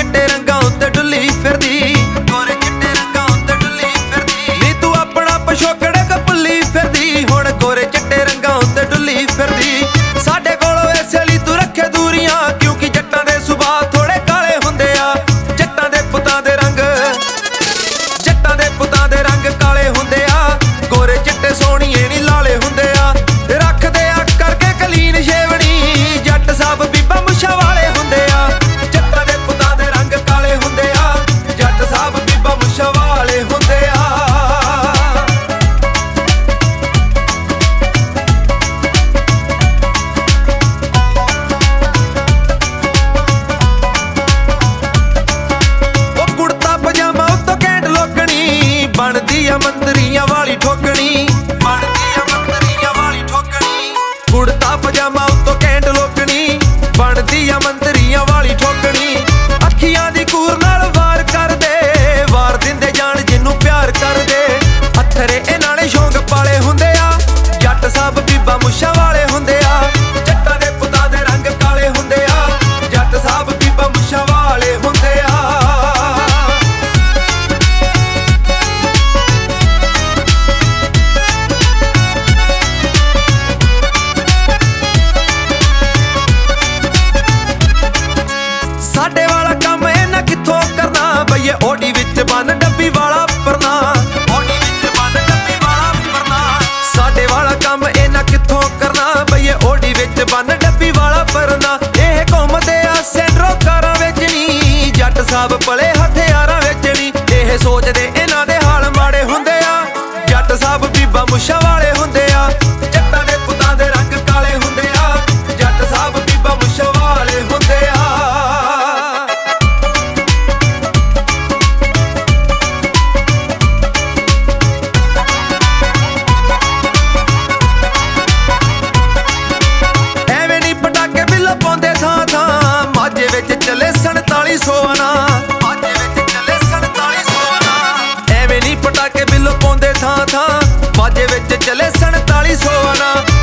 चिट्टे रंगां उत्ते डुल्ली फिरदी, गोरे चिट्टे रंगां उत्ते डुल्ली फिरदी। नी तू अपना पछोकड़े कपली फिरदी, हुण गोरे चिट्टे रंगां उत्ते डुल्ली फिरदी। साडे कोलों इसे लई तू रखे दूरियां, क्योंकि जट्टां दे सुभाऽ थोड़े काले हुंदे आ। जट्टां दे पुत्तां दे रंग काले हुंदे आ, गोरे चिट्टे सोहणीए नी लाले हुंदे आ। रखदे आ करके कलीन शेवणी, जट सब बीबा मुछां वाले हुंदे आ। जट्टां दे पुत्तां दे रंग काले हुंदे आ, जट सब बीबा मुछां वाले हुंदे आ। ओ कुड़ता पजामा उत्तों कैंट लोकणी, बनदी आ मंतरियां वाली ठोकणी, बनदी आ मंतरियां वाली ठोकणी। कुड़ता पजामा उत्तों कैंट लोकणी, बनदी आ मंतरियां वाली ठोकणी। अखियां दी कूर नाल वार करदे, वार दिंदे जान जिन्नू प्यार करदे। हत्थरे इन्हां ने शौक पाले हुंदे आ, जट सब बीबा मुछां वाले हुंदे आ। जट्टां दे पुत्तां दे रंग काले हुंदे आ, जट सब बीबा मुछां वाले हुंदे आ। साडे वाला काम इन्हां कित्थों करना, बईए ओडी विच बन डब्बी वाला परना, ओडी विच बन डब्बी वाला परना। साडे वाला काम इन्हां कित्थों करना, बईए ओडी विच बन डब्बी वाला परना। इह घुमदे आ सेंटरों कारां विच नी, जट सब पले हथियारां विच नी। इह सोचदे इन्हां दे हाल माड़े हुंदे आ, जट सब बीबा मुछां वाले हुंदे आ। जट्टां दे पुत्तां दे रंग काले हुंदे आ, जट सब बीबा मुछां वाले हुंदे आ। माझे विच चले 4700 आना, माझे विच चले 4700 आना। एवें नी पटाके बिल्लो पाउंदे थां थां, माझे विच चले 4700 आना।